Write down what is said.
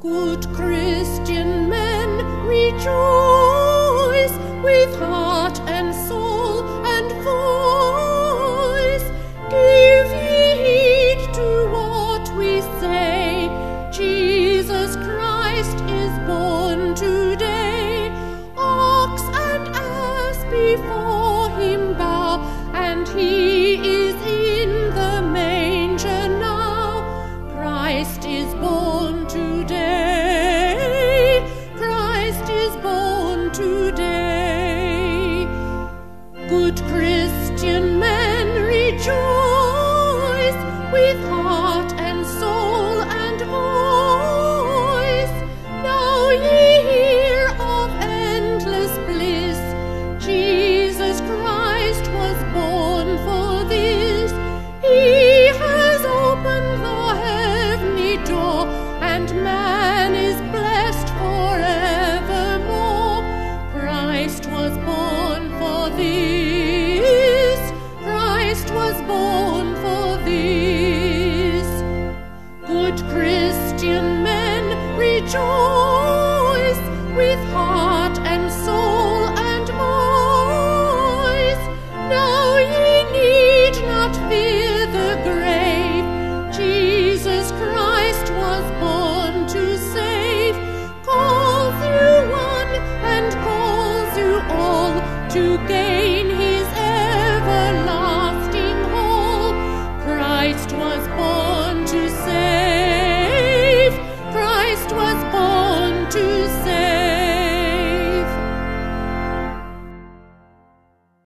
Good Christian men, rejoice with heart and soul and voice. Give ye heed to what we say. Jesus Christ is born today. Ox and ass before him bow, and he is in the manger now. Christ is born today. Christ is born today. Good Christian men, rejoice with heart and soul and voice. Now ye hear of endless bliss. Jesus Christ was born for this. He has opened the heavenly door, and man is blessed forevermore. Christ was born for this. Christ was born for this. Good Christian men, rejoice with heart and soul and voice. Now ye need not fear the grave. Jesus Christ was born to save. Calls you one and calls you all to gain